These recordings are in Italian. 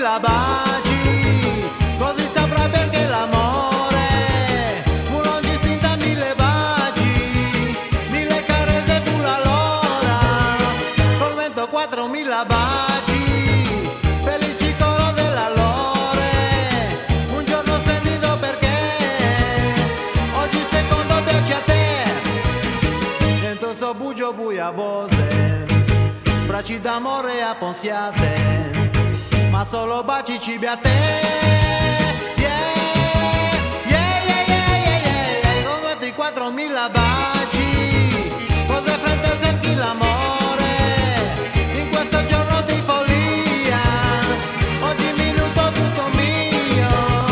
4.000 baci, così saprai perché l'amore fu non distinta 1.000 baci, 1.000 carezze fu l'allora, col vento 4.000 baci, felici coro dell'allore, un giorno splendido perché oggi secondo piace a te, dentro so bugio buia voce, bracci d'amore a ponziate, ma solo baci cibi a te. Yeah, yeah, yeah, yeah, yeah, yeah. Con questi 4.000 baci, cose fredde senti l'amore, in questo giorno di follia, ogni minuto tutto mio.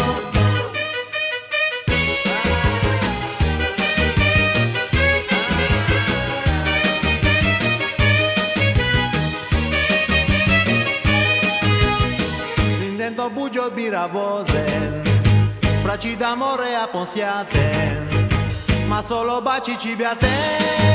Dentro bugio e biravose, bracci d'amore a ponziate, ma solo baci cibi a te.